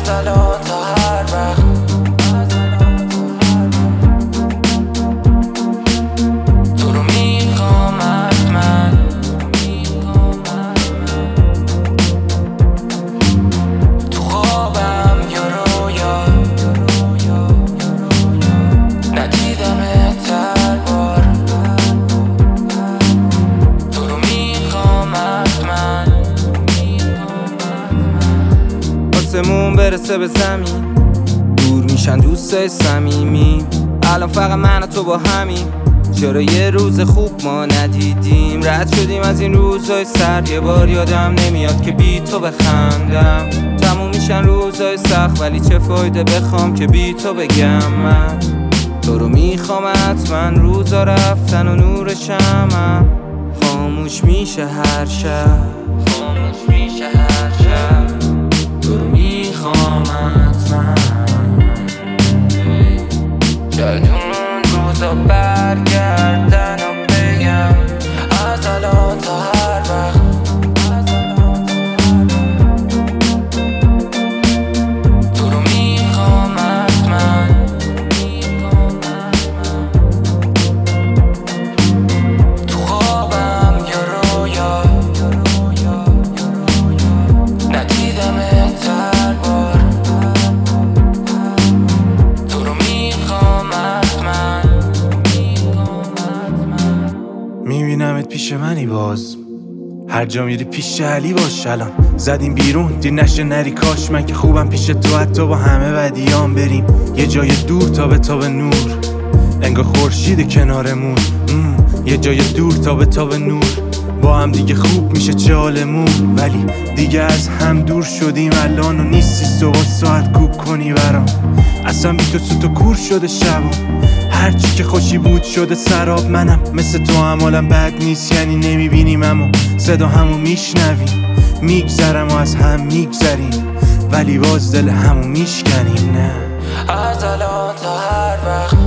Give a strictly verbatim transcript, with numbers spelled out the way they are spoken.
از الان تا هر وقت. تو رو میخوام حتما، تو خوابم یا رویا، ندیدمت هر بار. تو رو میخوام حتما، آسمون برسه به زمین، دور میشن دوستای صمیمی. الان فقط من و تو با همین، چرا یه روز خوب ما ندیدیم؟ رد شدیم از این روزای سرد، یه بار یادم نمیاد که بی تو بخندم. تموم میشن روزای سخت، ولی چه فایده بخوام که بی تو بگم من. تو رو میخوام حتما، روزا رفتن و نور شمعم خاموش میشه هر شب، خاموش میشه هر شب. تو رو میخوام حتما، شاید اون روزا برگردن و بگم از الان تا هر وقت. تو رو میخوام حتما، تو خوابم یا رویا، ندیدمت هر بار. تو رو میخوام حتما، میبینمت پیش منی باز، هر جا میری پیش علی باش. الان زدیم بیرون دیر نشه نری، کاش من که خوبم پیش تو، حتی با همه بدیام بریم یه جای دور تا به تا به نور. انگار خورشید کنارمون، یه جای دور تا به تا به نور. با هم دیگه خوب میشه چه حالمون، ولی دیگه از هم دور شدیم الان و نیستی صبح ساعت کوب کنی برام. اصلا بی تو سوت و کور شده شبا، هرچی که خوشی بود شده سراب. منم مثل تو هم حالم بد نیست، یعنی نمیبینیم اما صدا همو میشنویم. میگذرم و از هم میگذریم، ولی باز دل همو میشکنیم. نه از الان تا هر وقت.